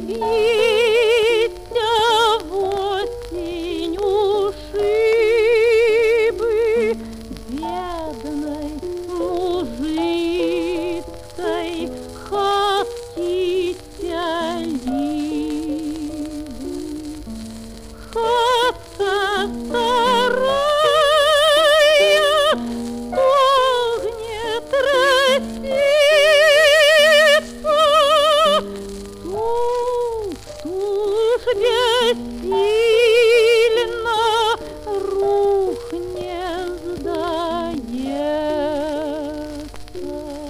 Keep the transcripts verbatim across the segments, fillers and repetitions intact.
Витя в осень ушибы бедной мужицкой хатите либы. Хатка старая стогнет росица, уж бессильно рухне сдается.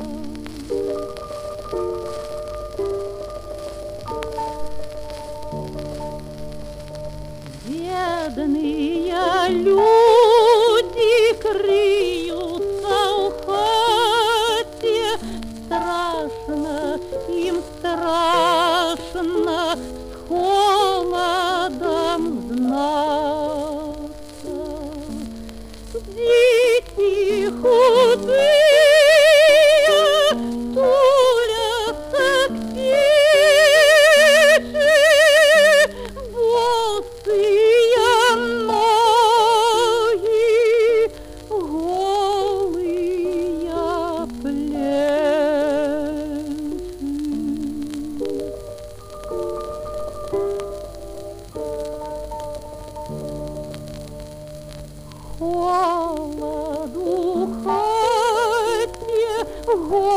Бедные люди крыются в хате, страшно им, страшно с холодом знаться. Дети худые тулятся к печи, босые ноги, голые плечи. Холоду в хате,